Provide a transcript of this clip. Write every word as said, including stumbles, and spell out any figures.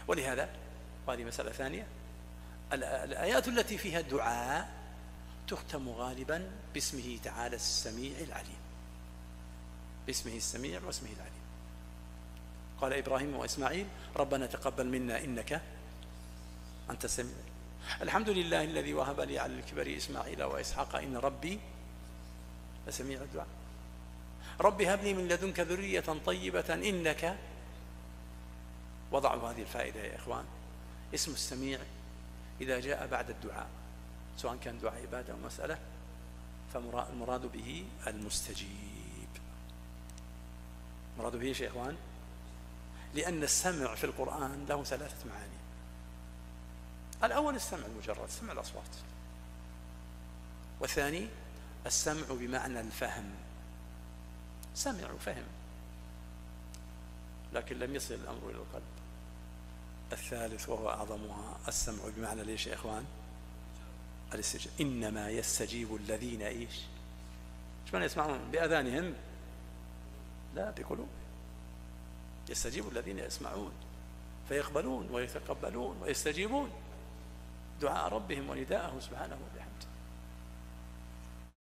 ولهذا، وهذه مسألة ثانية، الآيات التي فيها الدعاء تختم غالبا باسمه تعالى السميع العليم، باسمه السميع واسمه العليم. قال إبراهيم وإسماعيل ربنا تقبل منا إنك أنت السميع. الحمد لله الذي وهب لي على الكبر إسماعيل وإسحاق إن ربي لسميع الدعاء. رب هب لي من لدنك ذرية طيبة إنك. وضعوا هذه الفائدة يا إخوان، اسم السميع إذا جاء بعد الدعاء سواء كان دعاء عبادة أو مسألة فالمراد به المستجيب. مراد به يا إخوان، لأن السمع في القرآن له ثلاثة معاني. الأول السمع المجرد، سمع الأصوات، والثاني السمع بمعنى الفهم، سمع وفهم لكن لم يصل الأمر إلى القلب. الثالث وهو أعظمها السمع بمعنى ليش يا إخوان؟ الاستجابة. إنما يستجيب الذين إيش؟ إيش معنى يسمعون؟ بأذانهم؟ لا، بقلوبهم. يستجيب الذين يسمعون فيقبلون ويتقبلون ويستجيبون دعاء ربهم ونداءه سبحانه وتعالى.